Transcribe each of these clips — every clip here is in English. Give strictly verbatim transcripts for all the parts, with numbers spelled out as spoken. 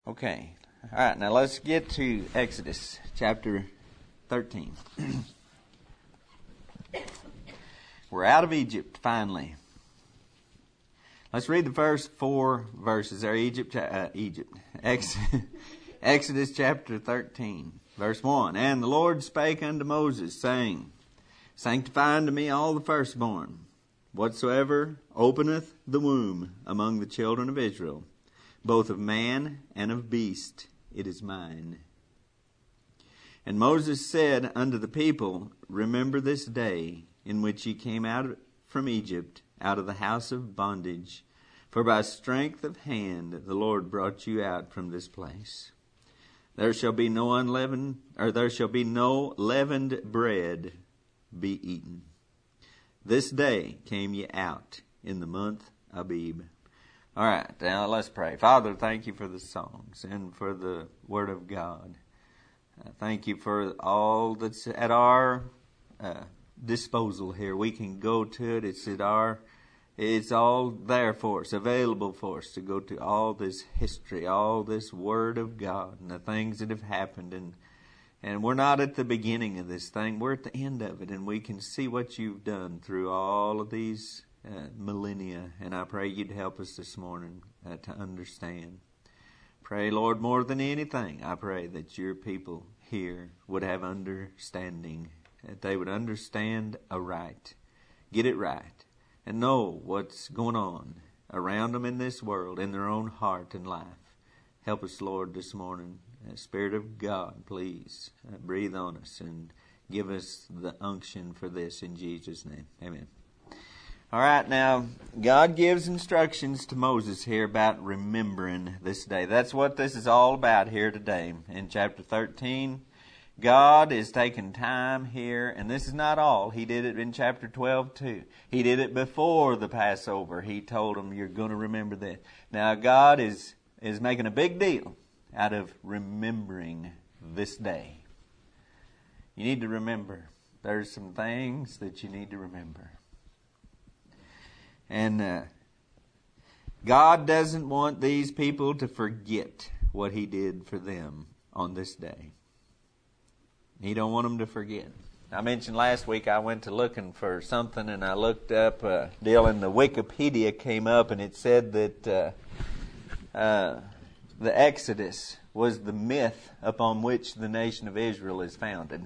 Okay. All right, now let's get to Exodus chapter thirteen. We're out of Egypt, finally. Let's read the first four verses there. Egypt, uh, Egypt. Exodus, Exodus chapter thirteen, verse one. And the Lord spake unto Moses, saying, Sanctify unto me all the firstborn, whatsoever openeth the womb among the children of Israel, both of man and of beast, it is mine. And Moses said unto the people, Remember this day in which ye came out from Egypt, out of the house of bondage. For by strength of hand the Lord brought you out from this place. There shall be no unleavened, or there shall be no leavened bread be eaten. This day came ye out in the month Abib. All right, now let's pray. Father, thank you for the songs and for the Word of God. Uh, thank you for all that's at our uh, disposal here. We can go to it. It's at our, it's all there for us, available for us to go to all this history, all this Word of God, and the things that have happened. And and we're not at the beginning of this thing. We're at the end of it, and we can see what you've done through all of these Uh, millennia, and I pray you'd help us this morning uh, to understand. Pray, Lord, more than anything, I pray that your people here would have understanding, that they would understand aright, get it right, and know what's going on around them in this world, in their own heart and life. Help us, Lord, this morning. Uh, Spirit of God, please uh, breathe on us and give us the unction for this in Jesus' name. Amen. All right, now, God gives instructions to Moses here about remembering this day. That's what this is all about here today. In chapter thirteen, God is taking time here, and this is not all. He did it in chapter twelve too. He did it before the Passover. He told them, you're going to remember this. Now, God is, is making a big deal out of remembering this day. You need to remember. There's some things that you need to remember. And uh, God doesn't want these people to forget what He did for them on this day. He don't want them to forget. I mentioned last week I went to looking for something, and I looked up a deal, and the Wikipedia came up, and it said that uh, uh, the Exodus was the myth upon which the nation of Israel is founded.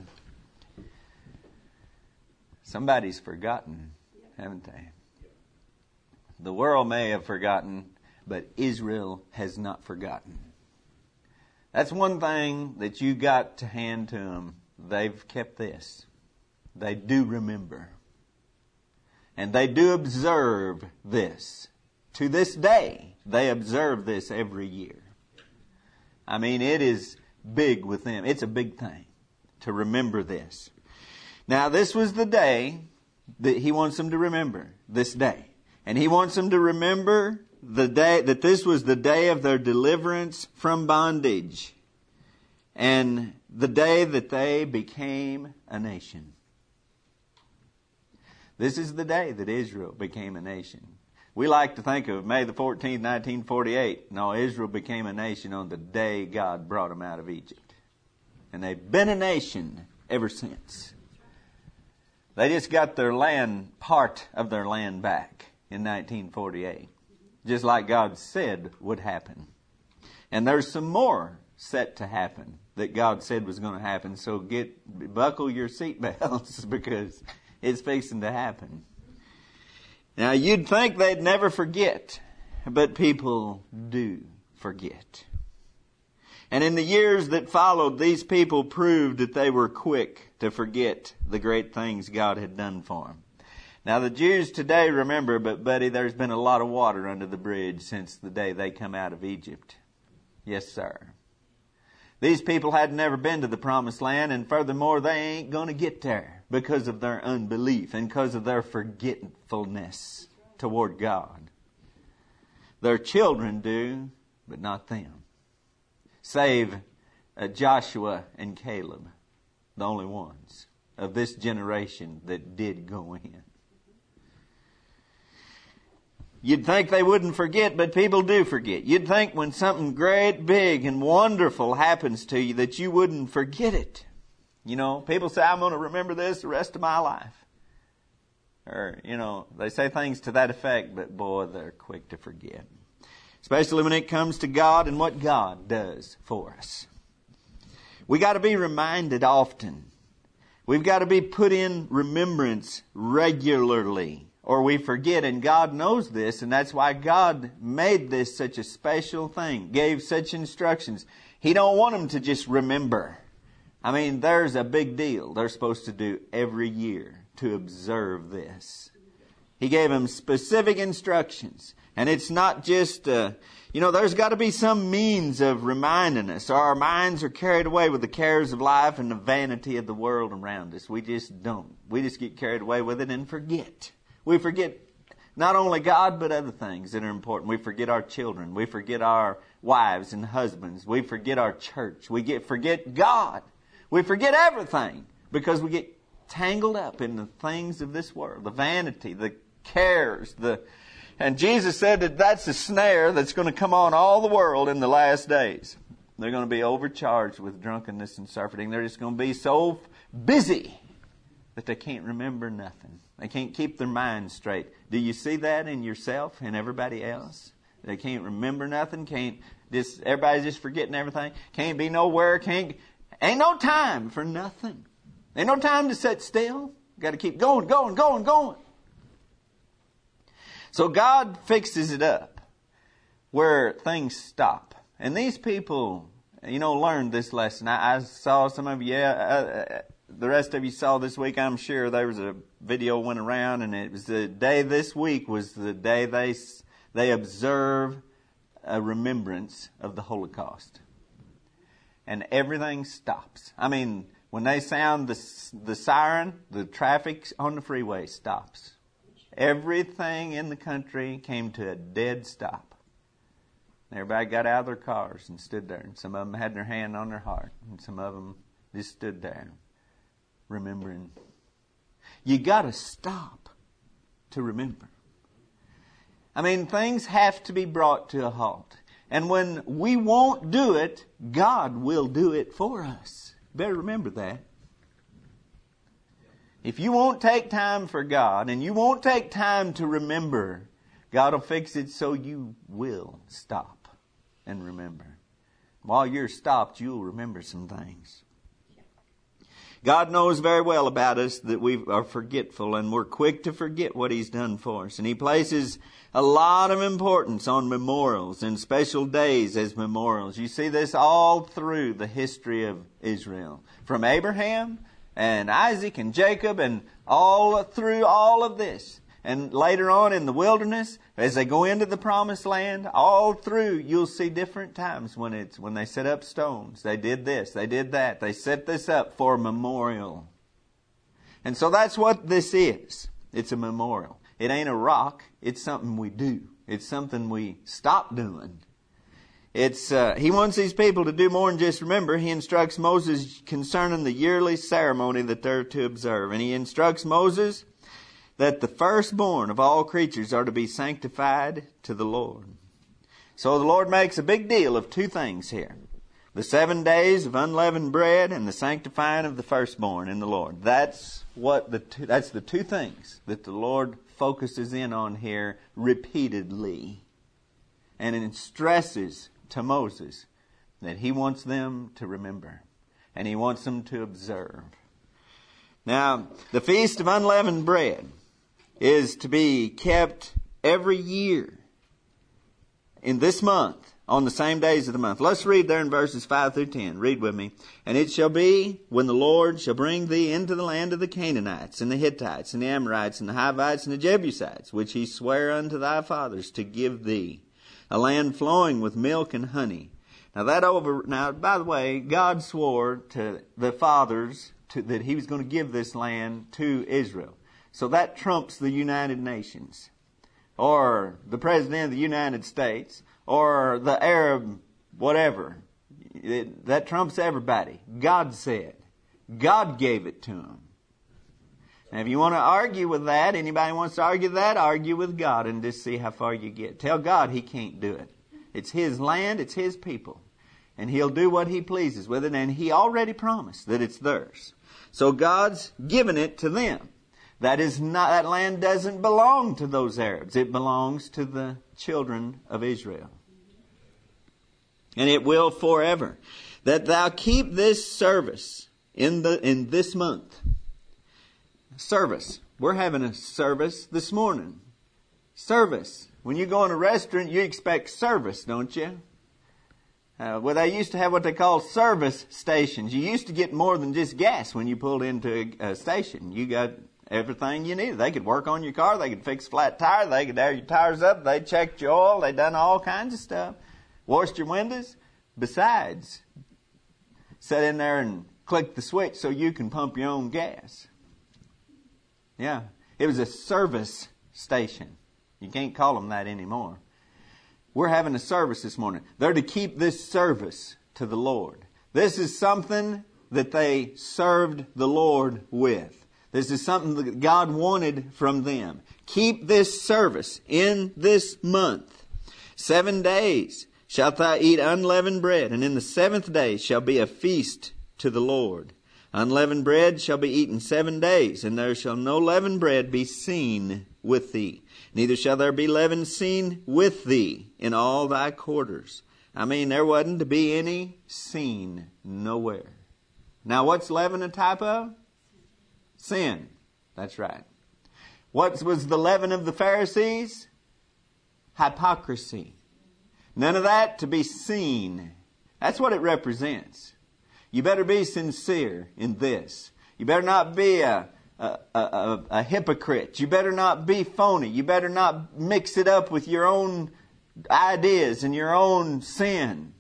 Somebody's forgotten, haven't they? The world may have forgotten, but Israel has not forgotten. That's one thing that you got to hand to them. They've kept this. They do remember. And they do observe this. To this day, they observe this every year. I mean, it is big with them. It's a big thing to remember this. Now, this was the day that He wants them to remember, this day. And He wants them to remember the day, that this was the day of their deliverance from bondage. And the day that they became a nation. This is the day that Israel became a nation. We like to think of May the fourteenth, nineteen forty-eight. No, Israel became a nation on the day God brought them out of Egypt. And they've been a nation ever since. They just got their land, part of their land back in nineteen forty-eight. Just like God said would happen. And there's some more set to happen that God said was going to happen. So get buckle your seatbelts because it's fixing to happen. Now you'd think they'd never forget, but people do forget. And in the years that followed, these people proved that they were quick to forget the great things God had done for them. Now the Jews today remember, but buddy, there's been a lot of water under the bridge since the day they come out of Egypt. Yes, sir. These people had never been to the promised land, and furthermore, they ain't going to get there because of their unbelief and because of their forgetfulness toward God. Their children do, but not them. Save uh, Joshua and Caleb, the only ones of this generation that did go in. You'd think they wouldn't forget, but people do forget. You'd think when something great, big, and wonderful happens to you that you wouldn't forget it. You know, people say, I'm going to remember this the rest of my life. Or, you know, they say things to that effect, but boy, they're quick to forget. Especially when it comes to God and what God does for us. We got to be reminded often. We've got to be put in remembrance regularly, or we forget. And God knows this, and that's why God made this such a special thing, gave such instructions. He don't want them to just remember. I mean, there's a big deal they're supposed to do every year to observe this. He gave them specific instructions. And it's not just, uh, you know, there's got to be some means of reminding us. Our minds are carried away with the cares of life and the vanity of the world around us. We just don't. We just get carried away with it and forget. We forget not only God, but other things that are important. We forget our children. We forget our wives and husbands. We forget our church. We get forget God. We forget everything because we get tangled up in the things of this world, the vanity, the cares, the and Jesus said that that's a snare that's going to come on all the world in the last days. They're going to be overcharged with drunkenness and surfeiting. They're just going to be so busy that they can't remember nothing. They can't keep their minds straight. Do you see that in yourself and everybody else? They can't remember nothing. Can't just everybody's just forgetting everything. Can't be nowhere. Can't. Ain't no time for nothing. Ain't no time to sit still. Got to keep going, going, going, going. So God fixes it up where things stop. And these people, you know, learned this lesson. I, I saw some of you, yeah, uh, the rest of you saw this week, I'm sure. There was a video went around, and it was the day this week was the day they they observe a remembrance of the Holocaust. And everything stops. I mean, when they sound the the siren, the traffic on the freeway stops. Everything in the country came to a dead stop. Everybody got out of their cars and stood there. And some of them had their hand on their heart. And some of them just stood there remembering. You got to stop to remember. I mean, things have to be brought to a halt. And when we won't do it, God will do it for us. Better remember that. If you won't take time for God and you won't take time to remember, God will fix it so you will stop and remember. While you're stopped, you'll remember some things. God knows very well about us that we are forgetful and we're quick to forget what He's done for us. And He places a lot of importance on memorials and special days as memorials. You see this all through the history of Israel. From Abraham and Isaac and Jacob and all through all of this. And later on in the wilderness, as they go into the promised land, all through you'll see different times when it's when they set up stones. They did this, they did that. They set this up for memorial. And so that's what this is. It's a memorial. It ain't a rock. It's something we do. It's something we stop doing. It's uh, He wants these people to do more than just remember. He instructs Moses concerning the yearly ceremony that they're to observe. And He instructs Moses that the firstborn of all creatures are to be sanctified to the Lord. So the Lord makes a big deal of two things here. The seven days of unleavened bread and the sanctifying of the firstborn in the Lord. That's what the two, that's the two things that the Lord focuses in on here repeatedly. And it stresses to Moses that He wants them to remember. And He wants them to observe. Now, the Feast of Unleavened Bread is to be kept every year in this month on the same days of the month. Let's read there in verses five through ten. Read with me. And it shall be when the Lord shall bring thee into the land of the Canaanites and the Hittites and the Amorites and the Hivites and the Jebusites, which He sware unto thy fathers to give thee, a land flowing with milk and honey. Now that over, now by the way, God swore to the fathers to, that He was going to give this land to Israel. So that trumps the United Nations, or the President of the United States, or the Arab whatever. It, that trumps everybody. God said. God gave it to them. And if you want to argue with that, anybody wants to argue that, argue with God and just see how far you get. Tell God He can't do it. It's His land, it's His people. And He'll do what He pleases with it, and He already promised that it's theirs. So God's given it to them. That is not, that land doesn't belong to those Arabs. It belongs to the children of Israel. And it will forever. That thou keep this service in the in this month. Service. We're having a service this morning. Service. When you go in a restaurant, you expect service, don't you? Uh, well, they used to have what they call service stations. You used to get more than just gas when you pulled into a, a station. You got everything you needed. They could work on your car. They could fix a flat tire. They could air your tires up. They checked your oil. They done all kinds of stuff. Washed your windows. Besides, sit in there and click the switch so you can pump your own gas. Yeah, it was a service station. You can't call them that anymore. We're having a service this morning. They're to keep this service to the Lord. This is something that they served the Lord with. This is something that God wanted from them. Keep this service in this month. Seven days shalt thou eat unleavened bread, and in the seventh day shall be a feast to the Lord. Unleavened bread shall be eaten seven days, and there shall no leavened bread be seen with thee. Neither shall there be leaven seen with thee in all thy quarters. I mean, there wasn't to be any seen nowhere. Now, what's leaven a type of? Sin. That's right. What was the leaven of the Pharisees? Hypocrisy. None of that to be seen. That's what it represents. You better be sincere in this. You better not be a, a, a, a hypocrite. You better not be phony. You better not mix it up with your own ideas and your own sin.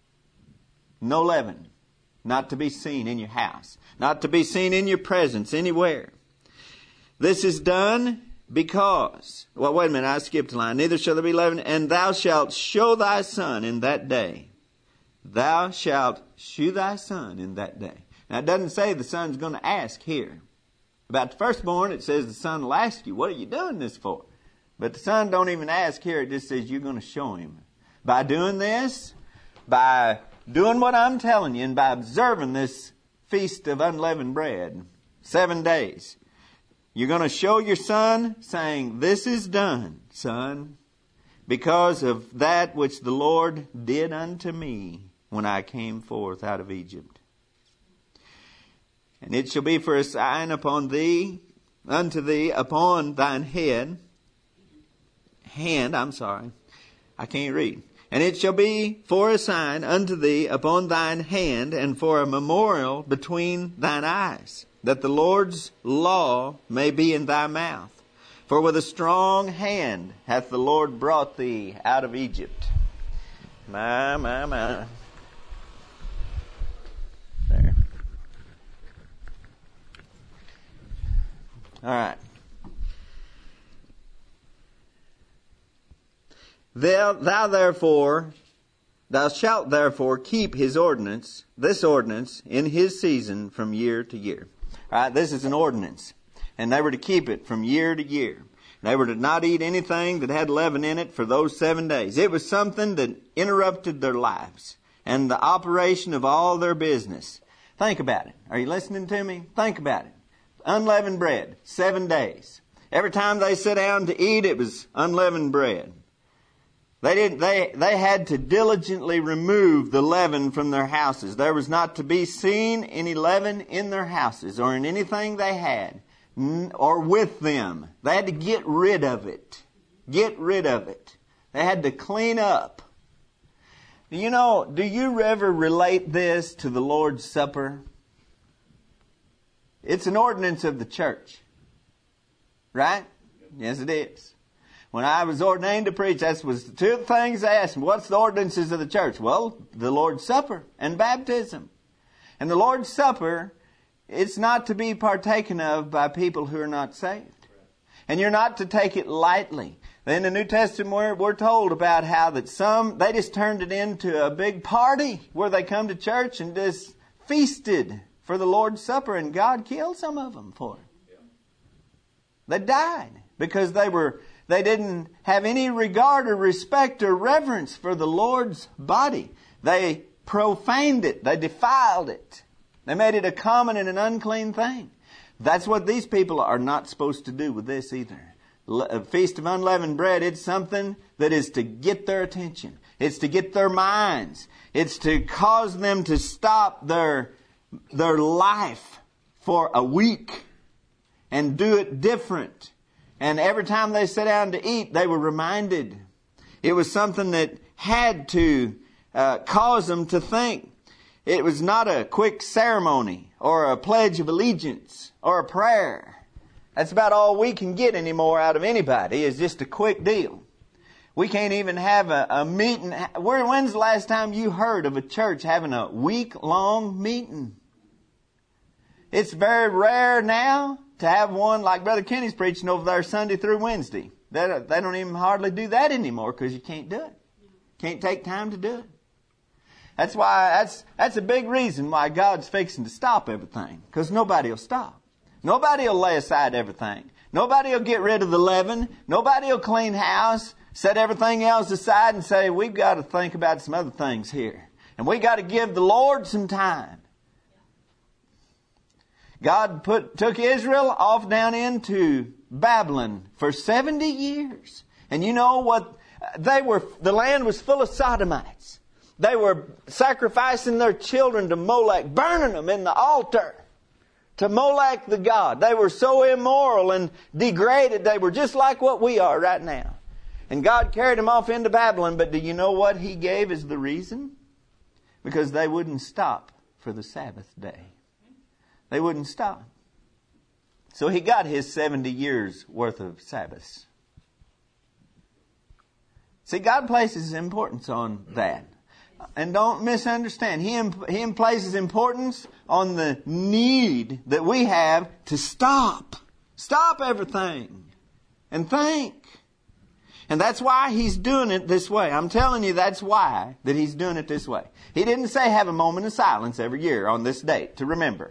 No leaven. Not to be seen in your house. Not to be seen in your presence anywhere. This is done because, well, wait a minute, I skipped a line. Neither shall there be leaven, and thou shalt show thy son in that day. Thou shalt shew thy son in that day. Now, it doesn't say the son's going to ask here. About the firstborn, it says the son will ask you, what are you doing this for? But the son don't even ask here. It just says you're going to show him. By doing this, by doing what I'm telling you, and by observing this feast of unleavened bread, seven days, you're going to show your son, saying, this is done, son, because of that which the Lord did unto me when I came forth out of Egypt. And it shall be for a sign upon thee, unto thee, upon thine head, hand, I'm sorry, I can't read. And it shall be for a sign unto thee upon thine hand, and for a memorial between thine eyes, that the Lord's law may be in thy mouth. For with a strong hand hath the Lord brought thee out of Egypt. My, my, my. There. All right. Thou, thou therefore, thou shalt therefore keep his ordinance, this ordinance, in his season from year to year. All right, this is an ordinance. And they were to keep it from year to year. They were to not eat anything that had leaven in it for those seven days. It was something that interrupted their lives and the operation of all their business. Think about it. Are you listening to me? Think about it. Unleavened bread, seven days. Every time they sat down to eat, it was unleavened bread. They didn't. They they had to diligently remove the leaven from their houses. There was not to be seen any leaven in their houses or in anything they had or with them. They had to get rid of it. Get rid of it. They had to clean up. You know, do you ever relate this to the Lord's Supper? It's an ordinance of the church. Right? Yes, it is. When I was ordained to preach, that was the two things they asked me. What's the ordinances of the church? Well, the Lord's Supper and baptism. And the Lord's Supper, it's not to be partaken of by people who are not saved. And you're not to take it lightly. In the New Testament, we're, we're told about how that some, they just turned it into a big party where they come to church and just feasted for the Lord's Supper, and God killed some of them for it. They died because they were they didn't have any regard or respect or reverence for the Lord's body. They profaned it. They defiled it. They made it a common and an unclean thing. That's what these people are not supposed to do with this either. A Feast of Unleavened Bread, it's something that is to get their attention. It's to get their minds. It's to cause them to stop their, their life for a week and do it different. And every time they sat down to eat, they were reminded. It was something that had to uh, cause them to think. It was not a quick ceremony or a pledge of allegiance or a prayer. That's about all we can get anymore out of anybody, is just a quick deal. We can't even have a, a meeting. Where, when's the last time you heard of a church having a week-long meeting? It's very rare now to have one like Brother Kenny's preaching over there Sunday through Wednesday. They, they don't even hardly do that anymore because you can't do it. Can't take time to do it. That's why, that's, that's a big reason why God's fixing to stop everything. Because nobody will stop. Nobody will lay aside everything. Nobody will get rid of the leaven. Nobody will clean house, set everything else aside and say, we've got to think about some other things here. And we've got to give the Lord some time. God put, took Israel off down into Babylon for seventy years. And you know what? They were, the land was full of sodomites. They were sacrificing their children to Molech, burning them in the altar to Molech the god. They were so immoral and degraded. They were just like what we are right now. And God carried them off into Babylon. But do you know what He gave as the reason? Because they wouldn't stop for the Sabbath day. They wouldn't stop. So He got His seventy years worth of Sabbaths. See, God places importance on that. And don't misunderstand. He, imp- he places importance on the need that we have to stop. Stop everything. And think. And that's why He's doing it this way. I'm telling you, that's why that He's doing it this way. He didn't say have a moment of silence every year on this date to remember.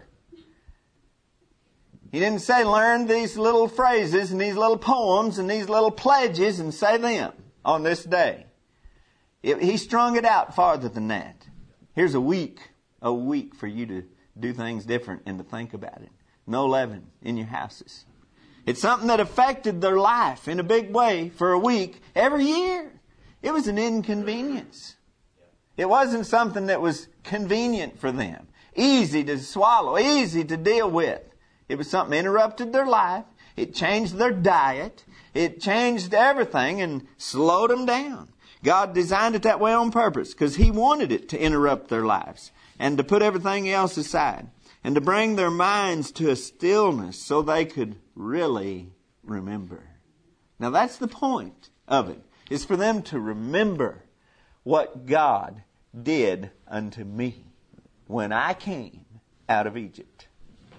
He didn't say learn these little phrases and these little poems and these little pledges and say them on this day. It, he strung it out farther than that. Here's a week, a week for you to do things different and to think about it. No leaven in your houses. It's something that affected their life in a big way for a week every year. It was an inconvenience. It wasn't something that was convenient for them. Easy to swallow, easy to deal with. It was something that interrupted their life. It changed their diet. It changed everything and slowed them down. God designed it that way on purpose because He wanted it to interrupt their lives and to put everything else aside and to bring their minds to a stillness so they could really remember. Now that's the point of it, is for them to remember what God did unto me when I came out of Egypt.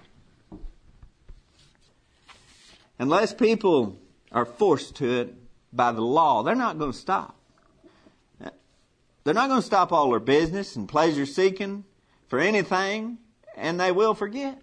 Unless people are forced to it by the law, they're not going to stop. They're not going to stop all their business and pleasure seeking for anything, and they will forget.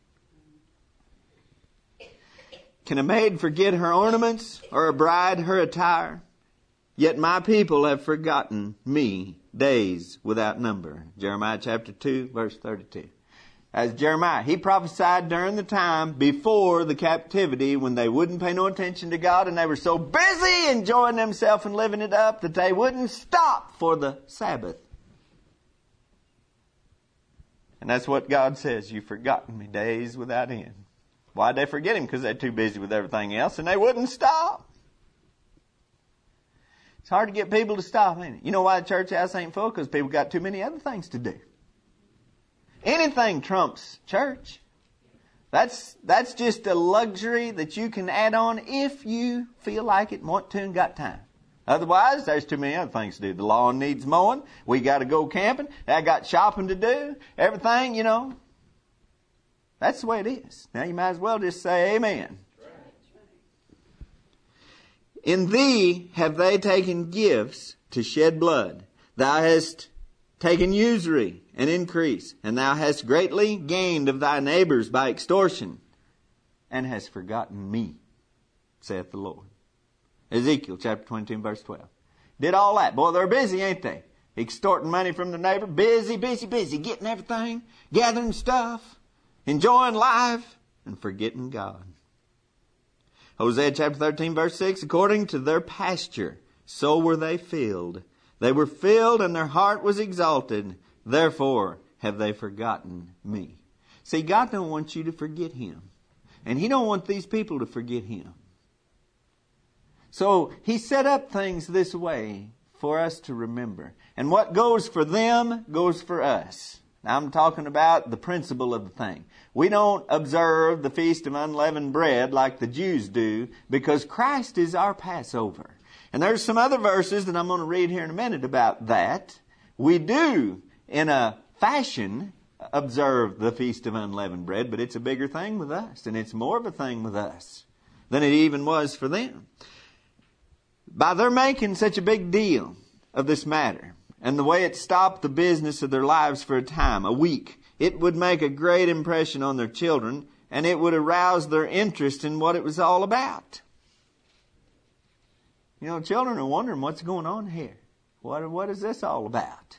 Can a maid forget her ornaments or a bride her attire? Yet my people have forgotten me days without number. Jeremiah chapter two, verse thirty-two. As Jeremiah, he prophesied during the time before the captivity when they wouldn't pay no attention to God and they were so busy enjoying themselves and living it up that they wouldn't stop for the Sabbath. And that's what God says. You've forgotten me days without end. Why'd they forget Him? Because they're too busy with everything else and they wouldn't stop. It's hard to get people to stop, ain't it? You know why the church house ain't full? Because people got too many other things to do. Anything trumps church. That's that's just a luxury that you can add on if you feel like it, want to, and got time. Otherwise, there's too many other things to do. The lawn needs mowing. We got to go camping. I got shopping to do. Everything, you know. That's the way it is. Now you might as well just say amen. In thee have they taken gifts to shed blood. Thou hast taken usury and increase, and thou hast greatly gained of thy neighbors by extortion, and hast forgotten me. saith the Lord. Ezekiel chapter twenty-two, verse twelve. Did all that. Boy, they're busy, ain't they? Extorting money from their neighbor. Busy, busy, busy. Getting everything. Gathering stuff. Enjoying life. And forgetting God. Hosea chapter thirteen, verse six. According to their pasture, so were they filled. They were filled and their heart was exalted. Therefore have they forgotten me. See, God don't want you to forget Him. And He don't want these people to forget Him. So He set up things this way for us to remember. And what goes for them goes for us. Now I'm talking about the principle of the thing. We don't observe the Feast of Unleavened Bread like the Jews do because Christ is our Passover. And there's some other verses that I'm going to read here in a minute about that. We do, in a fashion, observe the Feast of Unleavened Bread, but it's a bigger thing with us, and it's more of a thing with us than it even was for them. By their making such a big deal of this matter, and the way it stopped the business of their lives for a time, a week, it would make a great impression on their children, and it would arouse their interest in what it was all about. You know, children are wondering what's going on here. What, what is this all about?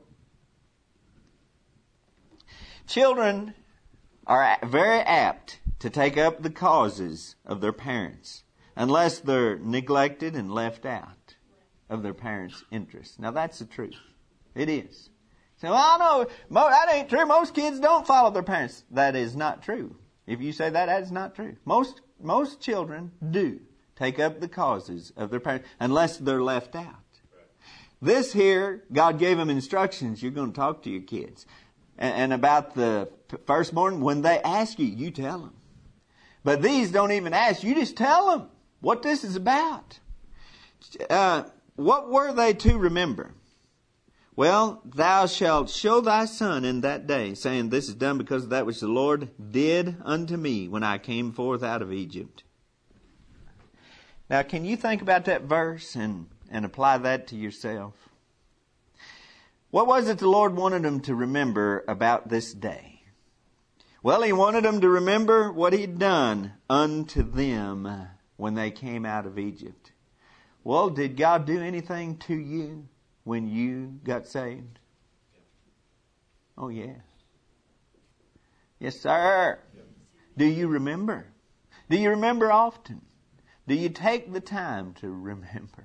Children are very apt to take up the causes of their parents unless they're neglected and left out of their parents' interests. Now, that's the truth. It is. So, well, no, that ain't true. Most kids don't follow their parents. That is not true. If you say that, that is not true. Most, most children do take up the causes of their parents unless they're left out. This here, God gave them instructions. You're going to talk to your kids. And, and about the firstborn, when they ask you, you tell them. But these don't even ask. You just tell them what this is about. Uh, what were they to remember? Well, thou shalt show thy son in that day, saying, this is done because of that which the Lord did unto me when I came forth out of Egypt. Now, can you think about that verse and, and apply that to yourself? What was it the Lord wanted them to remember about this day? Well, He wanted them to remember what He'd done unto them when they came out of Egypt. Well, did God do anything to you when you got saved? Oh, yes. Yes, sir. Do you remember? Do you remember often? Do you take the time to remember?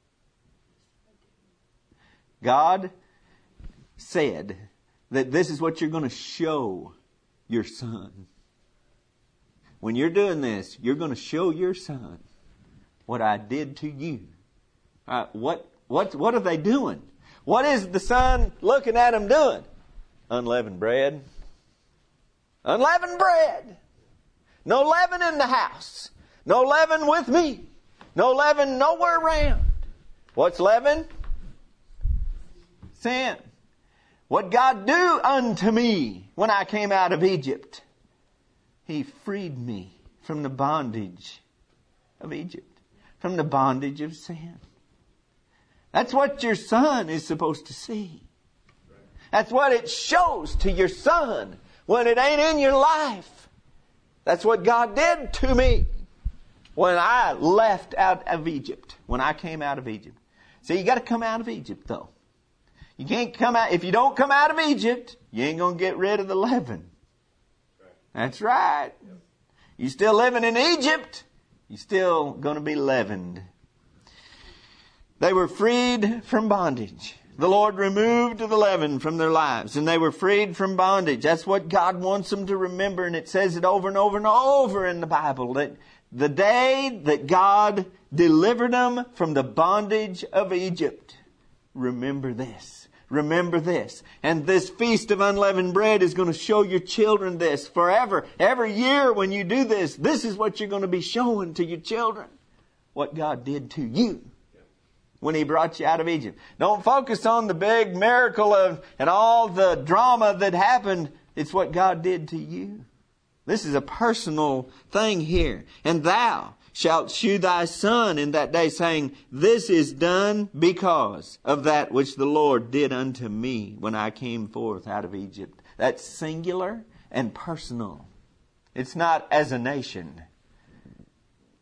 God said that this is what you're going to show your son. When you're doing this, you're going to show your son what I did to you. Uh, what what what are they doing? What is the son looking at them doing? Unleavened bread. Unleavened bread. No leaven in the house. No leaven with me. No leaven nowhere around. What's leaven? Sin. What God do unto me when I came out of Egypt? He freed me from the bondage of Egypt. From the bondage of sin. That's what your son is supposed to see. That's what it shows to your son when it ain't in your life. That's what God did to me when I left out of Egypt. When I came out of Egypt. See, you got to come out of Egypt, though. You can't come out. If you don't come out of Egypt, you ain't going to get rid of the leaven. That's right. You still living in Egypt, you're still going to be leavened. They were freed from bondage. The Lord removed the leaven from their lives, and they were freed from bondage. That's what God wants them to remember, and it says it over and over and over in the Bible, that the day that God delivered them from the bondage of Egypt, remember this. Remember this. And this Feast of Unleavened Bread is going to show your children this forever. Every year when you do this, this is what you're going to be showing to your children. What God did to you when He brought you out of Egypt. Don't focus on the big miracle of and all the drama that happened. It's what God did to you. This is a personal thing here. And thou shalt shew thy son in that day, saying, this is done because of that which the Lord did unto me when I came forth out of Egypt. That's singular and personal. It's not as a nation.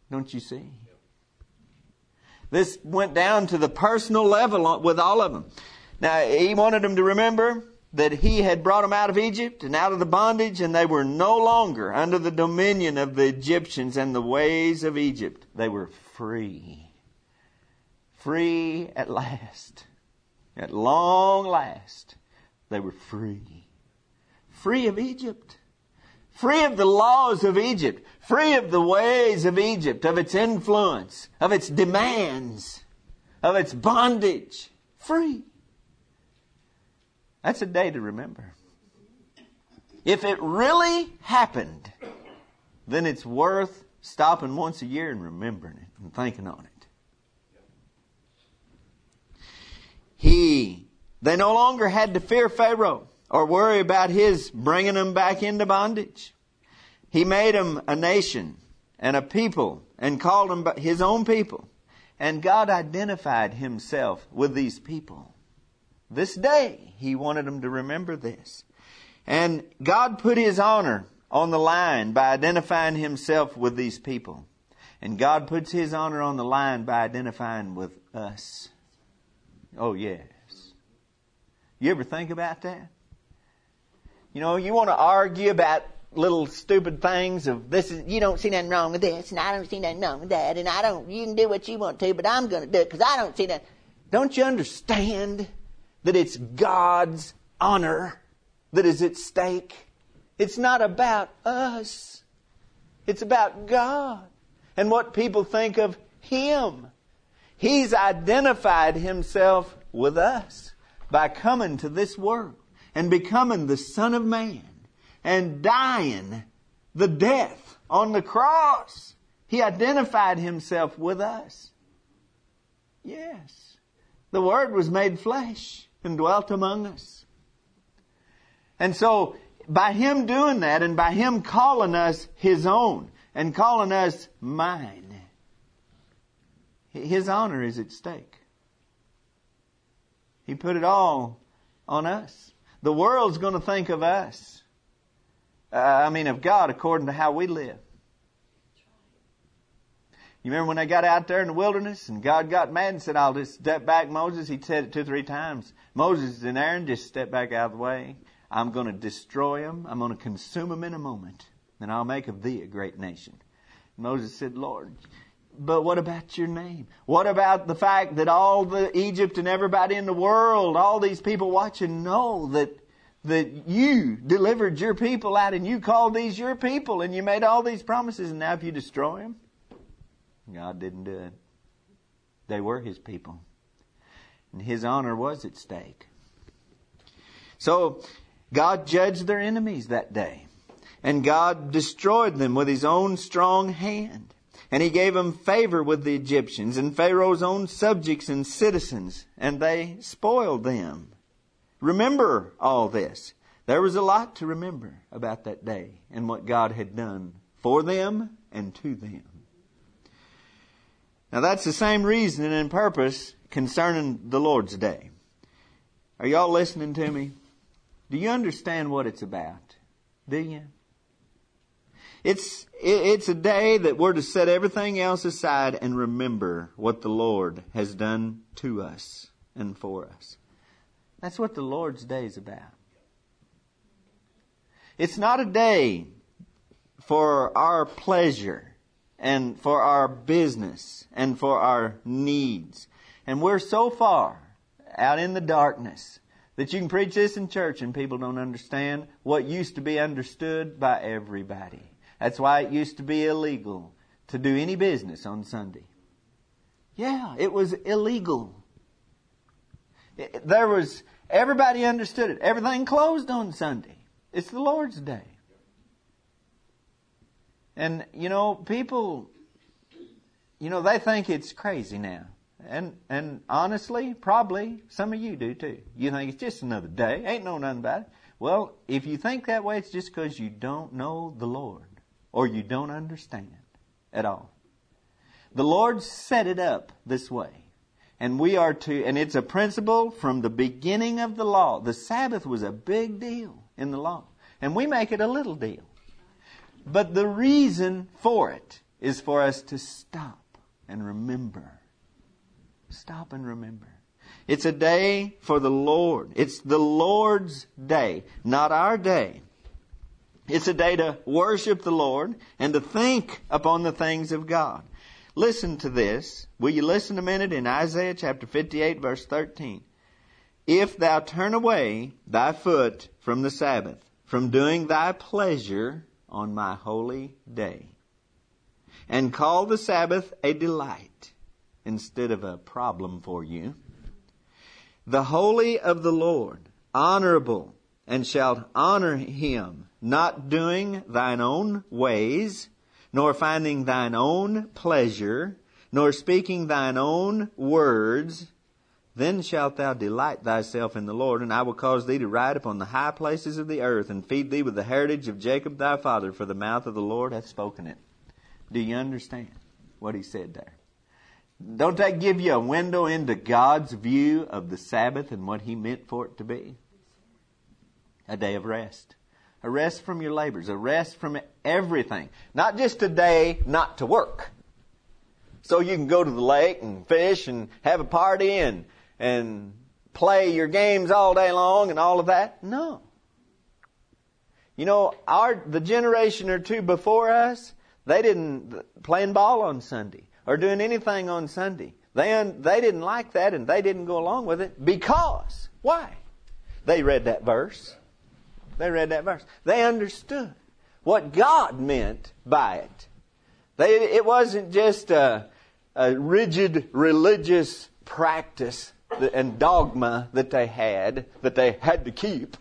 Don't you see? This went down to the personal level with all of them. Now, he wanted them to remember that he had brought them out of Egypt and out of the bondage, and they were no longer under the dominion of the Egyptians and the ways of Egypt. They were free. Free at last. At long last, they were free. Free of Egypt. Free of the laws of Egypt. Free of the ways of Egypt, of its influence, of its demands, of its bondage. Free. That's a day to remember. If it really happened, then it's worth stopping once a year and remembering it and thinking on it. He, they no longer had to fear Pharaoh or worry about his bringing them back into bondage. He made them a nation and a people and called them his own people. And God identified himself with these people. This day, he wanted them to remember this. And God put his honor on the line by identifying himself with these people. And God puts his honor on the line by identifying with us. Oh, yes. You ever think about that? You know, you want to argue about little stupid things of this is, you don't see nothing wrong with this, and I don't see nothing wrong with that, and I don't, you can do what you want to, but I'm going to do it because I don't see that. Don't you understand that it's God's honor that is at stake? It's not about us. It's about God and what people think of Him. He's identified Himself with us by coming to this world and becoming the Son of Man and dying the death on the cross. He identified Himself with us. Yes. The Word was made flesh and dwelt among us. And so, by Him doing that and by Him calling us His own and calling us mine, His honor is at stake. He put it all on us. The world's going to think of us. Uh, I mean, of God according to how we live. You remember when they got out there in the wilderness and God got mad and said, I'll just step back, Moses. He said it two or three times. Moses and Aaron, just step back out of the way. I'm going to destroy them. I'm going to consume them in a moment. And I'll make of thee a great nation. Moses said, Lord, but what about your name? What about the fact that all the Egypt and everybody in the world, all these people watching know that that you delivered your people out and you called these your people and you made all these promises, and now if you destroy them? God didn't do it. They were His people. And His honor was at stake. So God judged their enemies that day. And God destroyed them with His own strong hand. And He gave them favor with the Egyptians and Pharaoh's own subjects and citizens. And they spoiled them. Remember all this. There was a lot to remember about that day and what God had done for them and to them. Now that's the same reason and purpose concerning the Lord's Day. Are y'all listening to me? Do you understand what it's about? Do you? It's, it's a day that we're to set everything else aside and remember what the Lord has done to us and for us. That's what the Lord's Day is about. It's not a day for our pleasure and for our business and for our needs. And we're so far out in the darkness that you can preach this in church and people don't understand what used to be understood by everybody. That's why it used to be illegal to do any business on Sunday. Yeah, it was illegal. It, there was, everybody understood it. Everything closed on Sunday. It's the Lord's Day. And, you know, people, you know, they think it's crazy now. And and honestly, probably some of you do too. You think it's just another day. Ain't no nothing about it. Well, if you think that way, it's just because you don't know the Lord. Or you don't understand at all. The Lord set it up this way. And we are to, and it's a principle from the beginning of the law. The Sabbath was a big deal in the law. And we make it a little deal. But the reason for it is for us to stop and remember. Stop and remember. It's a day for the Lord. It's the Lord's day, not our day. It's a day to worship the Lord and to think upon the things of God. Listen to this. Will you listen a minute in Isaiah chapter fifty-eight, verse thirteen? If thou turn away thy foot from the Sabbath, from doing thy pleasure on my holy day, and call the Sabbath a delight instead of a problem for you, the holy of the Lord, honorable, and shalt honor him, not doing thine own ways, nor finding thine own pleasure, nor speaking thine own words, then shalt thou delight thyself in the Lord, and I will cause thee to ride upon the high places of the earth, and feed thee with the heritage of Jacob thy father, for the mouth of the Lord hath spoken it. Do you understand what he said there? Don't that give you a window into God's view of the Sabbath and what he meant for it to be? A day of rest. A rest from your labors. A rest from everything. Not just a day not to work. So you can go to the lake and fish and have a party and, and play your games all day long and all of that. No. You know, our the generation or two before us, they didn't playing ball on Sunday or doing anything on Sunday. They, they didn't like that and they didn't go along with it because, why? They read that verse. They read that verse. They understood what God meant by it. They, it wasn't just a, a rigid religious practice and dogma that they had, that they had to keep.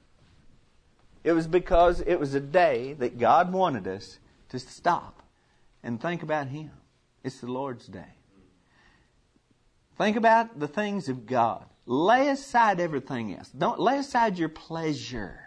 It was because it was a day that God wanted us to stop and think about Him. It's the Lord's day. Think about the things of God. Lay aside everything else. Don't lay aside your pleasure.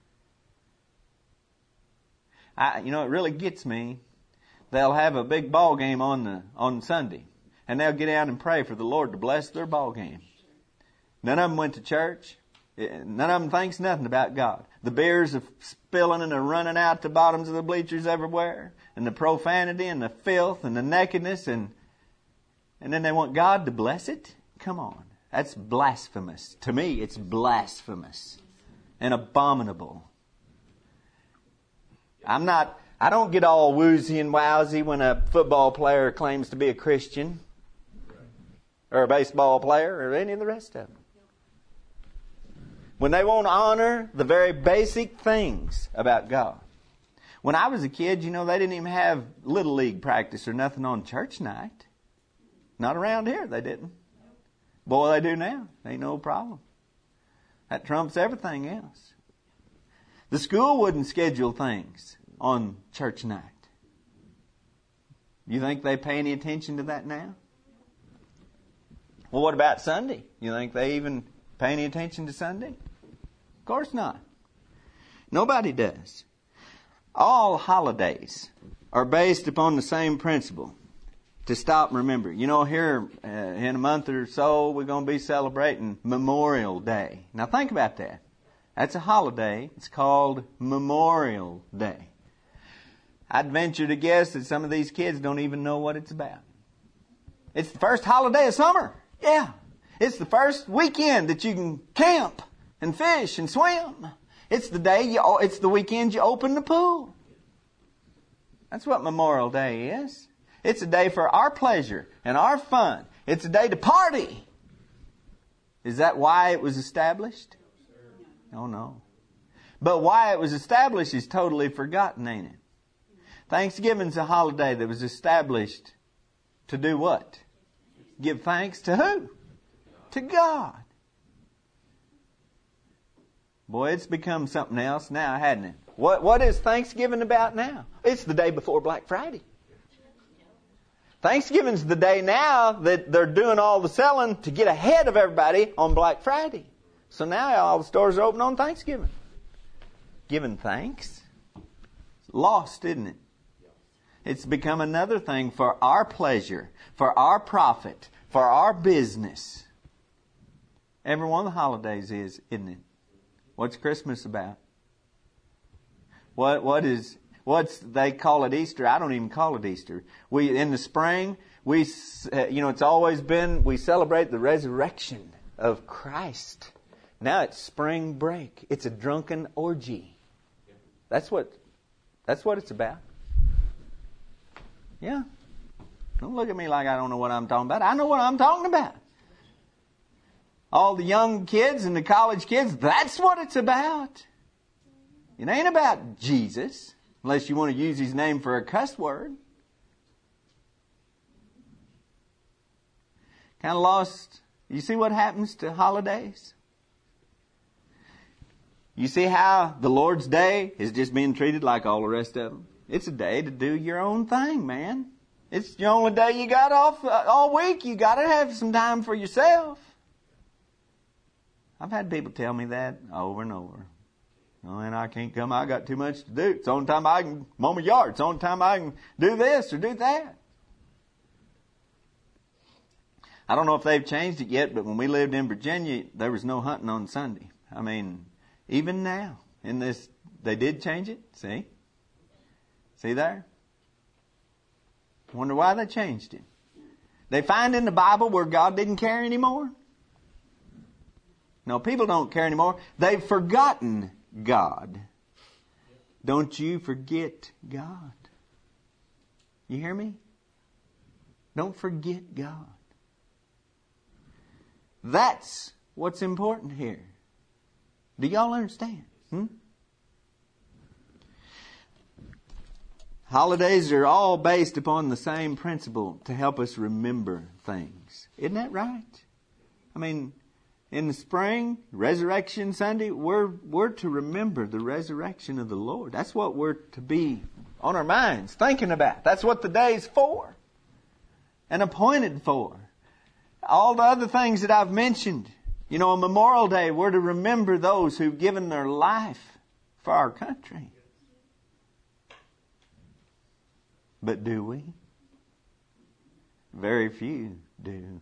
I, you know, it really gets me. They'll have a big ball game on the on Sunday, and they'll get out and pray for the Lord to bless their ball game. None of them went to church. None of them thinks nothing about God. The beers are spilling and are running out the bottoms of the bleachers everywhere, and the profanity and the filth and the nakedness, and and then they want God to bless it? Come on. That's blasphemous. To me, it's blasphemous and abominable. I'm not, I don't get all woozy and wowsy when a football player claims to be a Christian or a baseball player or any of the rest of them. When they won't honor the very basic things about God. When I was a kid, you know, they didn't even have Little League practice or nothing on church night. Not around here, they didn't. Boy, they do now. Ain't no problem. That trumps everything else. The school wouldn't schedule things on church night. You think they pay any attention to that now? Well, what about Sunday? You think they even pay any attention to Sunday? Of course not. Nobody does. All holidays are based upon the same principle. To stop and remember. You know, here uh, in a month or so, we're going to be celebrating Memorial Day. Now think about that. That's a holiday. It's called Memorial Day. I'd venture to guess that some of these kids don't even know what it's about. It's the first holiday of summer. Yeah. It's the first weekend that you can camp and fish and swim. It's the day you, it's the weekend you open the pool. That's what Memorial Day is. It's a day for our pleasure and our fun. It's a day to party. Is that why it was established? Oh, no. But why it was established is totally forgotten, ain't it? Thanksgiving's a holiday that was established to do what? Give thanks to who? To God. Boy, it's become something else now, hasn't it? What What is Thanksgiving about now? It's the day before Black Friday. Thanksgiving's the day now that they're doing all the selling to get ahead of everybody on Black Friday. So now all the stores are open on Thanksgiving. Giving thanks. It's lost, isn't it? It's become another thing for our pleasure, for our profit, for our business. Every one of the holidays is, isn't it? What's Christmas about? What what is what's they call it Easter. I don't even call it Easter. We in the spring, we you know it's always been we celebrate the resurrection of Christ. Now it's spring break. It's a drunken orgy. That's what that's what it's about. Yeah. Don't look at me like I don't know what I'm talking about. I know what I'm talking about. All the young kids and the college kids, that's what it's about. It ain't about Jesus, unless you want to use His name for a cuss word. Kind of lost. You see what happens to holidays? You see how the Lord's Day is just being treated like all the rest of them? It's a day to do your own thing, man. It's the only day you got off all week. You got to have some time for yourself. I've had people tell me that over and over. Oh, and I can't come. I got too much to do. It's the only time I can mow my yard. It's the only time I can do this or do that. I don't know if they've changed it yet, but when we lived in Virginia, there was no hunting on Sunday. I mean, even now, in this, they did change it. See? See there? Wonder why they changed it. They find in the Bible where God didn't care anymore? No, people don't care anymore. They've forgotten God. Don't you forget God. You hear me? Don't forget God. That's what's important here. Do y'all understand? Hmm? Holidays are all based upon the same principle to help us remember things. Isn't that right? I mean, in the spring, Resurrection Sunday, we're, we're to remember the resurrection of the Lord. That's what we're to be on our minds, thinking about. That's what the day's for and appointed for. All the other things that I've mentioned. You know, on Memorial Day, we're to remember those who've given their life for our country. But do we? Very few do.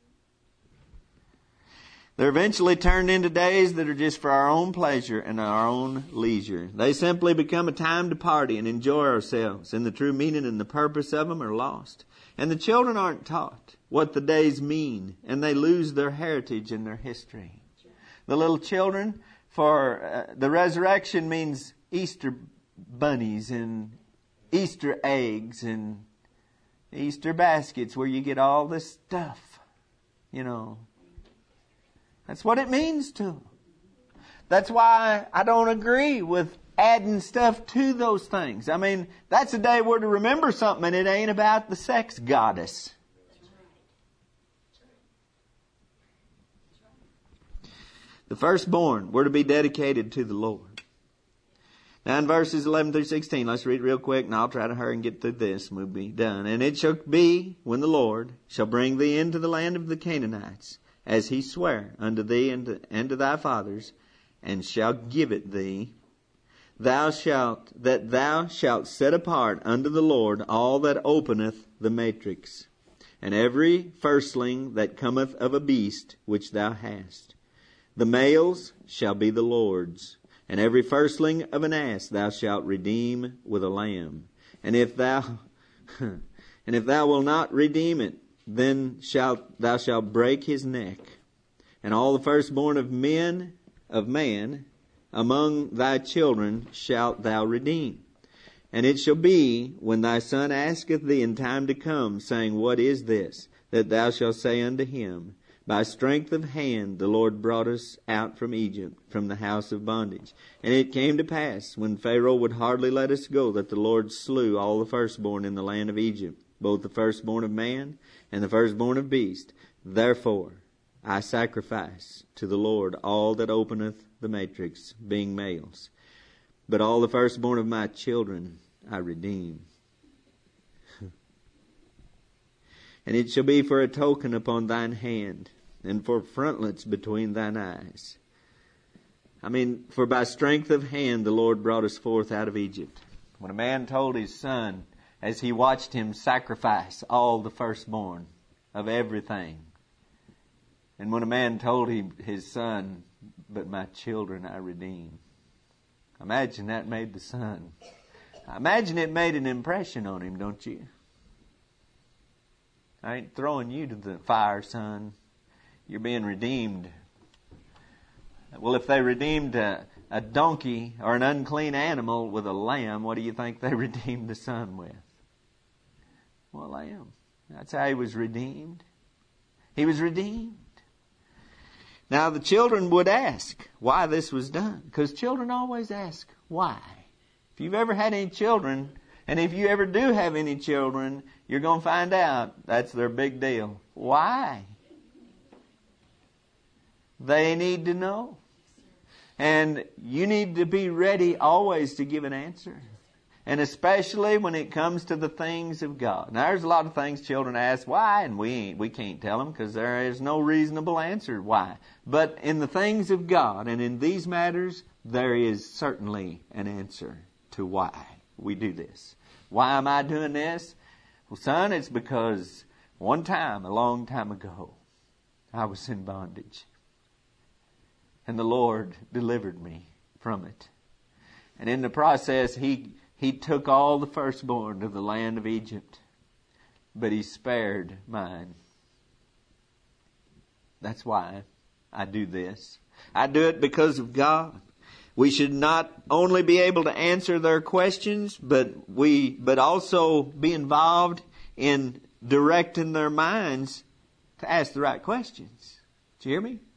They're eventually turned into days that are just for our own pleasure and our own leisure. They simply become a time to party and enjoy ourselves, and the true meaning and the purpose of them are lost. And the children aren't taught what the days mean, and they lose their heritage and their history. The little children, for uh, the resurrection means Easter bunnies and Easter eggs and Easter baskets where you get all this stuff, you know. That's what it means to them. That's why I don't agree with adding stuff to those things. I mean, that's a day we're to remember something, and it ain't about the sex goddess. The firstborn, we're to be dedicated to the Lord. Now in verses eleven through sixteen, let's read real quick, and I'll try to hurry and get through this, and we'll be done. And it shall be, when the Lord shall bring thee into the land of the Canaanites, as he sware unto thee and to, and to thy fathers, and shall give it thee, thou shalt, that thou shalt set apart unto the Lord all that openeth the matrix, and every firstling that cometh of a beast which thou hast. The males shall be the Lord's, and every firstling of an ass thou shalt redeem with a lamb. And if thou, and if thou wilt not redeem it, then shalt thou shalt break his neck. And all the firstborn of men, of man, among thy children shalt thou redeem. And it shall be, when thy son asketh thee in time to come, saying, What is this? That thou shalt say unto him, By strength of hand the Lord brought us out from Egypt, from the house of bondage. And it came to pass, when Pharaoh would hardly let us go, that the Lord slew all the firstborn in the land of Egypt, both the firstborn of man and the firstborn of beast. Therefore I sacrifice to the Lord all that openeth the matrix, being males. But all the firstborn of my children I redeem. And it shall be for a token upon thine hand, and for frontlets between thine eyes. I mean, for by strength of hand the Lord brought us forth out of Egypt. When a man told his son, as he watched him sacrifice all the firstborn of everything, and when a man told him, his son, But my children I redeem. Imagine that made the son I imagine it made an impression on him, don't you? I ain't throwing you to the fire, son. You're being redeemed. Well, if they redeemed a, a donkey or an unclean animal with a lamb, what do you think they redeemed the son with? Well, a lamb. That's how he was redeemed. He was redeemed. Now, the children would ask why this was done, because children always ask why. If you've ever had any children, and if you ever do have any children, you're going to find out that's their big deal. Why? They need to know. And you need to be ready always to give an answer. And especially when it comes to the things of God. Now, there's a lot of things children ask why, and we ain't, we can't tell them because there is no reasonable answer why. But in the things of God and in these matters, there is certainly an answer to why we do this. Why am I doing this? Well, son, it's because one time, a long time ago, I was in bondage. And the Lord delivered me from it. And in the process, He He took all the firstborn of the land of Egypt, but He spared mine. That's why I do this. I do it because of God. We should not only be able to answer their questions, but we, but also be involved in directing their minds to ask the right questions. Do you hear me?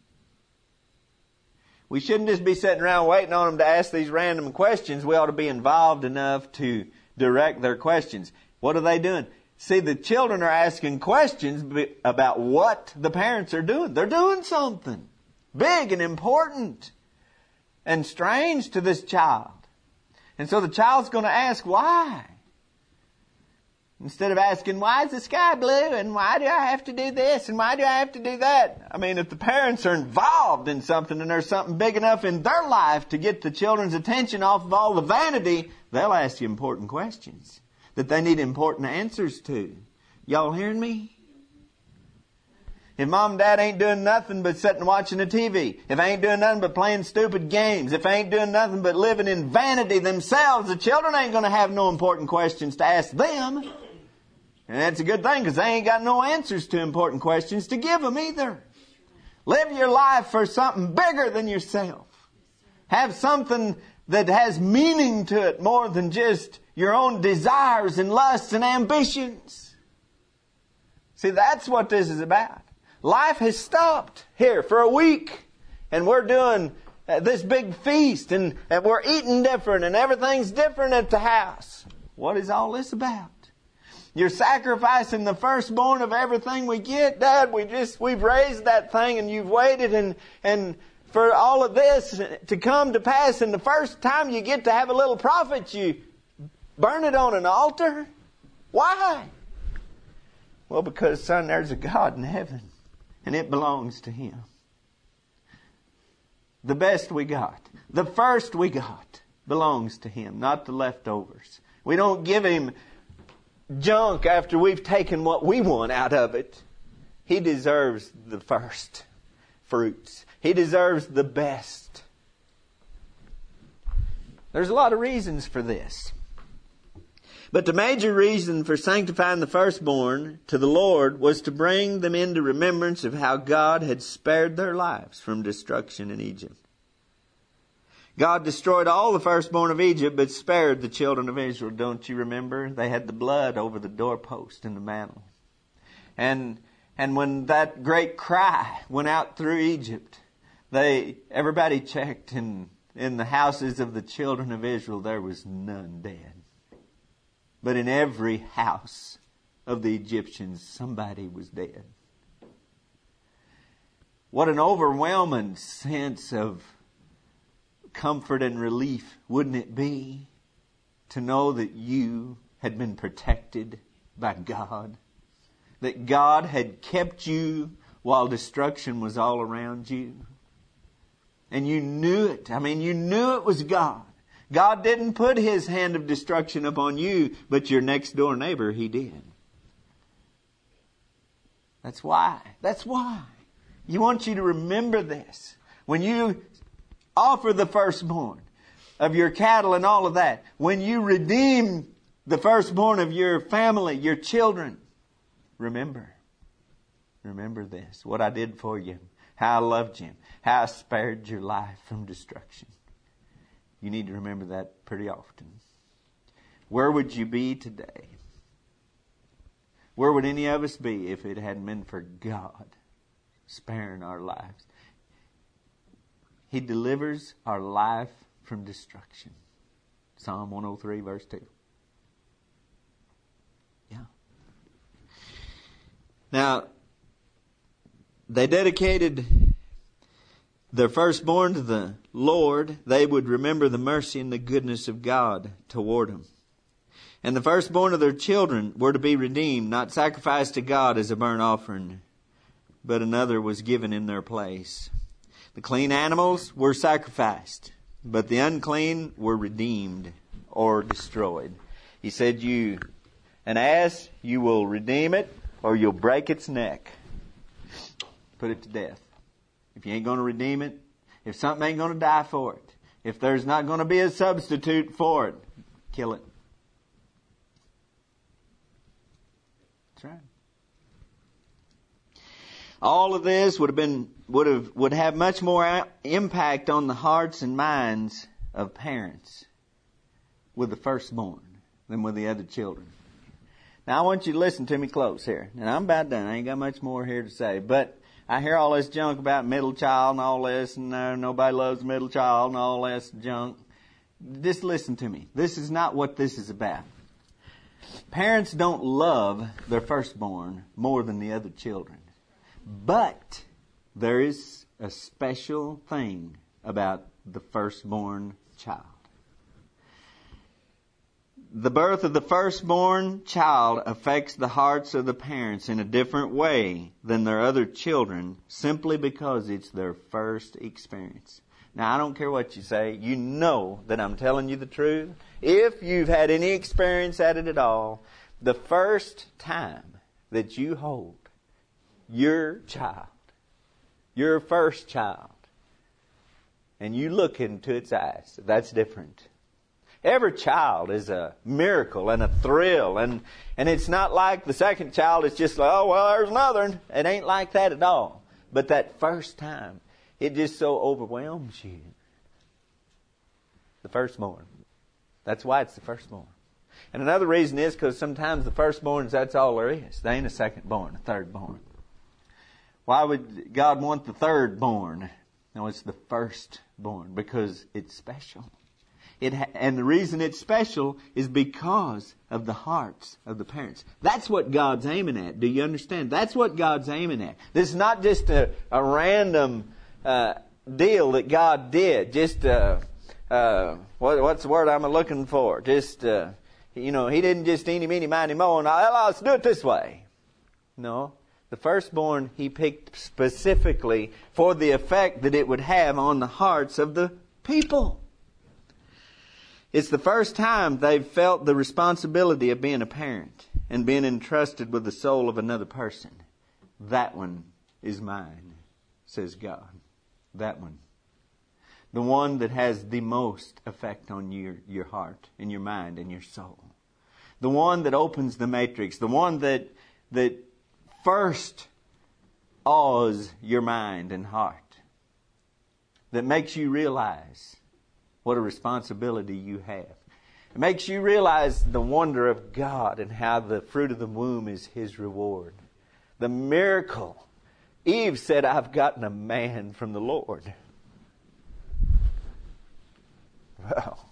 We shouldn't just be sitting around waiting on them to ask these random questions. We ought to be involved enough to direct their questions. What are they doing? See, the children are asking questions about what the parents are doing. They're doing something big and important and strange to this child. And so the child's going to ask why. Instead of asking, why is the sky blue? And why do I have to do this? And why do I have to do that? I mean, if the parents are involved in something and there's something big enough in their life to get the children's attention off of all the vanity, they'll ask you important questions that they need important answers to. Y'all hearing me? If mom and dad ain't doing nothing but sitting watching the T V, if they ain't doing nothing but playing stupid games, if they ain't doing nothing but living in vanity themselves, the children ain't going to have no important questions to ask them. And that's a good thing because they ain't got no answers to important questions to give them either. Live your life for something bigger than yourself. Have something that has meaning to it more than just your own desires and lusts and ambitions. See, that's what this is about. Life has stopped here for a week and we're doing uh, this big feast and, and we're eating different and everything's different at the house. What is all this about? You're sacrificing the firstborn of everything we get. Dad, we just, we've raised that thing and you've waited and, and for all of this to come to pass. And the first time you get to have a little profit, you burn it on an altar. Why? Well, because, son, there's a God in heaven and it belongs to Him. The best we got, the first we got belongs to Him, not the leftovers. We don't give Him junk after we've taken what we want out of it. He deserves the first fruits. He deserves the best. There's a lot of reasons for this. But the major reason for sanctifying the firstborn to the Lord was to bring them into remembrance of how God had spared their lives from destruction in Egypt. God destroyed all the firstborn of Egypt, but spared the children of Israel. Don't you remember? They had the blood over the doorpost and the mantle. And and when that great cry went out through Egypt, they everybody checked, and in the houses of the children of Israel there was none dead. But in every house of the Egyptians, somebody was dead. What an overwhelming sense of comfort and relief wouldn't it be to know that you had been protected by God? That God had kept you while destruction was all around you? And you knew it. I mean, you knew it was God. God didn't put His hand of destruction upon you, but your next door neighbor, He did. That's why. That's why. You want you to remember this. When you offer the firstborn, of your cattle and all of that. When you redeem the firstborn of your family, your children, remember. Remember this, what I did for you, how I loved you, how I spared your life from destruction. You need to remember that pretty often. Where would you be today? Where would any of us be if it hadn't been for God sparing our lives? He delivers our life from destruction. Psalm one oh three, verse two. Yeah. Now, they dedicated their firstborn to the Lord. They would remember the mercy and the goodness of God toward them. And the firstborn of their children were to be redeemed, not sacrificed to God as a burnt offering, but another was given in their place. The clean animals were sacrificed, but the unclean were redeemed or destroyed. He said, you, an ass, you will redeem it or you'll break its neck. Put it to death. If you ain't going to redeem it, if something ain't going to die for it, if there's not going to be a substitute for it, kill it. That's right. All of this would have been would have would have much more impact on the hearts and minds of parents with the firstborn than with the other children. Now I want you to listen to me close here. And I'm about done. I ain't got much more here to say, but I hear all this junk about middle child and all this, and uh, nobody loves middle child and all this junk. Just listen to me. This is not what this is about. Parents don't love their firstborn more than the other children. But there is a special thing about the firstborn child. The birth of the firstborn child affects the hearts of the parents in a different way than their other children simply because it's their first experience. Now, I don't care what you say. You know that I'm telling you the truth. If you've had any experience at it at all, the first time that you hold your child, your first child, and you look into its eyes, that's different. Every child is a miracle and a thrill, and, and it's not like the second child is just like, oh, well, there's another. It ain't like that at all. But that first time, it just so overwhelms you. The firstborn. That's why it's the firstborn. And another reason is because sometimes the firstborns, that's all there is. They ain't a secondborn, a thirdborn. Why would God want the thirdborn? No, it's the firstborn because it's special. It ha- and the reason it's special is because of the hearts of the parents. That's what God's aiming at. Do you understand? That's what God's aiming at. This is not just a, a random uh, deal that God did. Just, uh, uh, what, what's the word I'm looking for? Just, uh, you know, He didn't just eeny, meeny, miny, moe, and well, let's do it this way. No. The firstborn He picked specifically for the effect that it would have on the hearts of the people. It's the first time they've felt the responsibility of being a parent and being entrusted with the soul of another person. That one is mine, says God. That one. The one that has the most effect on your, your heart and your mind and your soul. The one that opens the matrix. The one that, that first awes your mind and heart. That makes you realize what a responsibility you have. It makes you realize the wonder of God and how the fruit of the womb is His reward. The miracle. Eve said, I've gotten a man from the Lord. Well,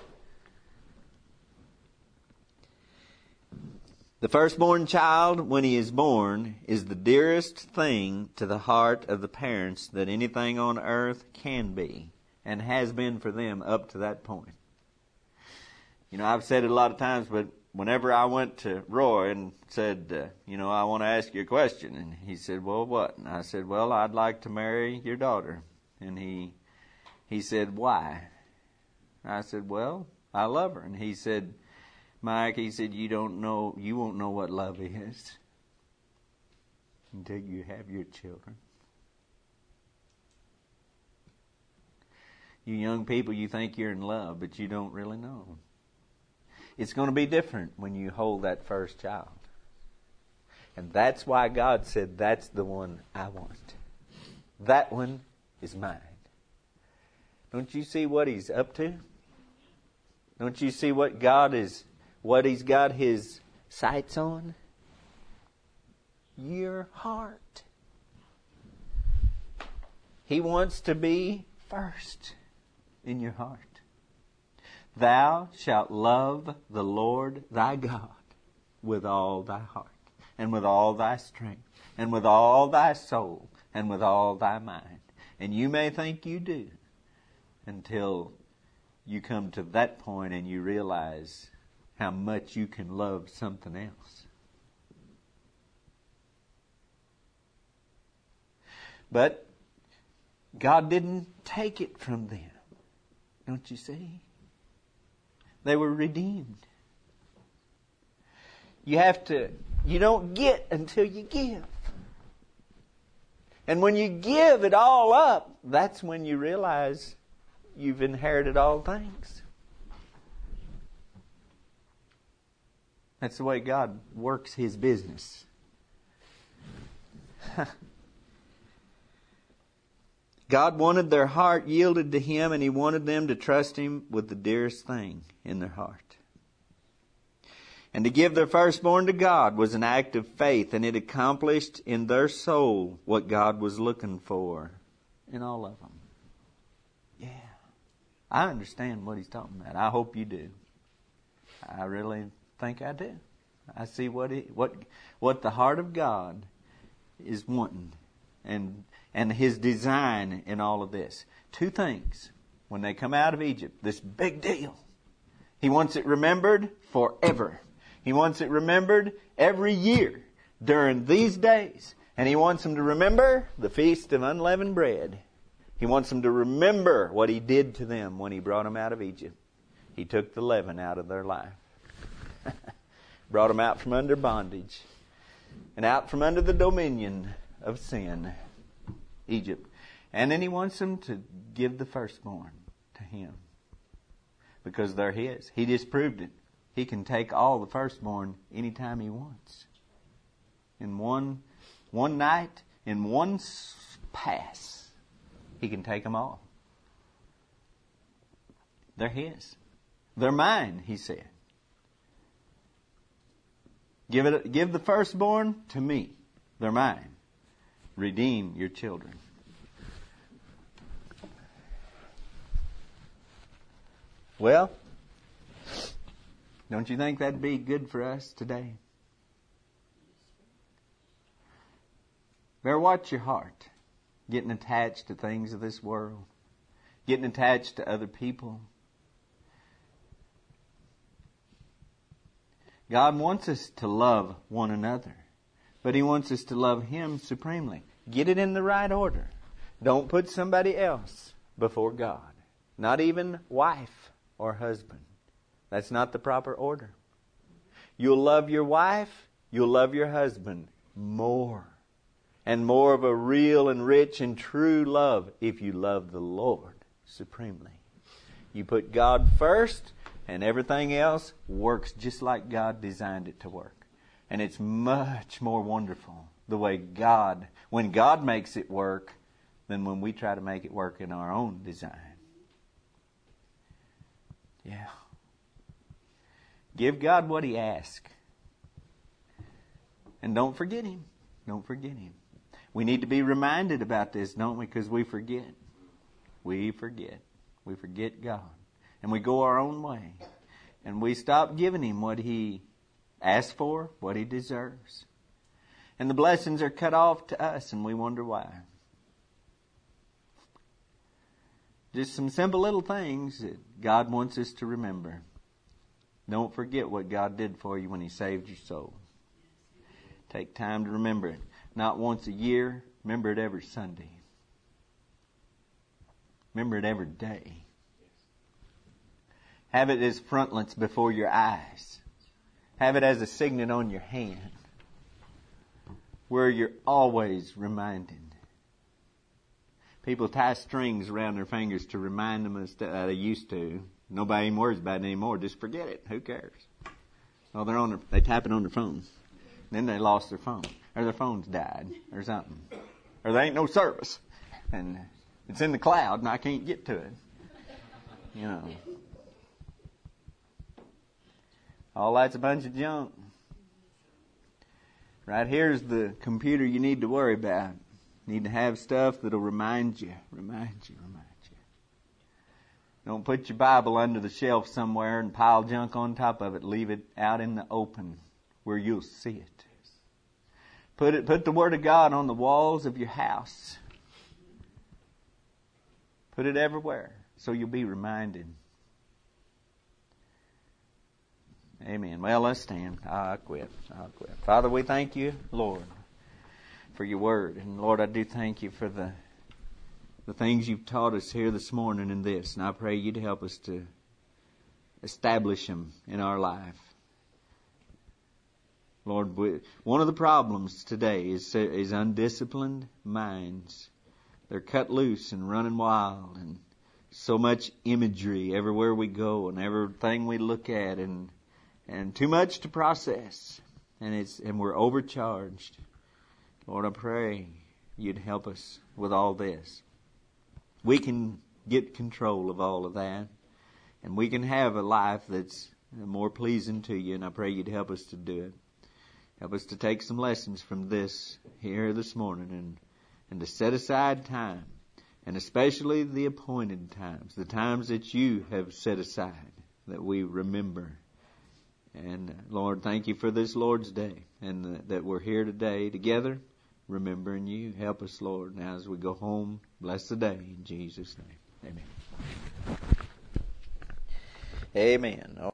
the firstborn child, when he is born, is the dearest thing to the heart of the parents that anything on earth can be. And has been for them up to that point. You know, I've said it a lot of times, but whenever I went to Roy and said, uh, you know, I want to ask you a question. And he said, well, what? And I said, well, I'd like to marry your daughter. And he he said, why? And I said, well, I love her. And he said, Mike, he said, you don't know, you won't know what love is until you have your children. You young people, you think you're in love, but you don't really know. It's going to be different when you hold that first child. And that's why God said, that's the one I want. That one is mine. Don't you see what He's up to? Don't you see what God is, what He's got His sights on? Your heart. He wants to be first in your heart. Thou shalt love the Lord thy God with all thy heart, and with all thy strength, and with all thy soul, and with all thy mind. And you may think you do, until you come to that point and you realize how much you can love something else. But God didn't take it from them. Don't you see? They were redeemed. You have to, you don't get until you give. And when you give it all up, that's when you realize you've inherited all things. That's the way God works His business. God wanted their heart yielded to Him, and He wanted them to trust Him with the dearest thing in their heart. And to give their firstborn to God was an act of faith, and it accomplished in their soul what God was looking for in all of them. Yeah. I understand what He's talking about. I hope you do. I really think I do. I see what he, what what the heart of God is wanting, and and His design in all of this. Two things. When they come out of Egypt, this big deal. He wants it remembered forever. He wants it remembered every year during these days. And He wants them to remember the Feast of Unleavened Bread. He wants them to remember what He did to them when He brought them out of Egypt. He took the leaven out of their life. Brought them out from under bondage. And out from under the dominion of sin. Egypt. And then He wants them to give the firstborn to Him. Because they're His. He just proved it. He can take all the firstborn anytime He wants. In one, one night, in one pass, He can take them all. They're His. They're mine, He said. Give it, give the firstborn to me. They're mine. Redeem your children. Well, don't you think that'd be good for us today? Better watch your heart. Getting attached to things of this world. Getting attached to other people. God wants us to love one another. But He wants us to love Him supremely. Get it in the right order. Don't put somebody else before God. Not even wife or husband. That's not the proper order. You'll love your wife, you'll love your husband more. And more of a real and rich and true love if you love the Lord supremely. You put God first, and everything else works just like God designed it to work. And it's much more wonderful the way God, when God makes it work, than when we try to make it work in our own design. Yeah. Give God what He asks. And don't forget Him. Don't forget Him. We need to be reminded about this, don't we? Because we forget. We forget. We forget God. And we go our own way. And we stop giving Him what He asked for, what He deserves. And the blessings are cut off to us, and we wonder why. Just some simple little things that God wants us to remember. Don't forget what God did for you when He saved your soul. Take time to remember it. Not once a year. Remember it every Sunday. Remember it every day. Have it as frontlets before your eyes. Have it as a signet on your hand. Where you're always reminded. People tie strings around their fingers to remind them of stuff uh, they used to. Nobody even worries about it anymore. Just forget it. Who cares? Well, they're on their, they tap it on their phone. Then they lost their phone. Or their phone's died. Or something. Or there ain't no service. And it's in the cloud and I can't get to it. You know. All that's a bunch of junk. Right here's the computer you need to worry about. You need to have stuff that'll remind you, remind you, remind you. Don't put your Bible under the shelf somewhere and pile junk on top of it. Leave it out in the open where you'll see it. Put it, put the Word of God on the walls of your house. Put it everywhere so you'll be reminded. Amen. Well, let's stand. I'll quit. I'll quit. Father, we thank you, Lord, for your word. And Lord, I do thank you for the the things you've taught us here this morning in this. And I pray you to help us to establish them in our life. Lord, we, one of the problems today is, is undisciplined minds. They're cut loose and running wild, and so much imagery everywhere we go and everything we look at, and and too much to process, and it's and we're overcharged. Lord, I pray you'd help us with all this. We can get control of all of that, and we can have a life that's more pleasing to you, and I pray you'd help us to do it. Help us to take some lessons from this here this morning, and and to set aside time, and especially the appointed times, the times that you have set aside, that we remember. And uh, Lord, thank you for this Lord's Day, and the, that we're here today together, remembering you. Help us, Lord, now as we go home. Bless the day in Jesus' name. Amen. Amen.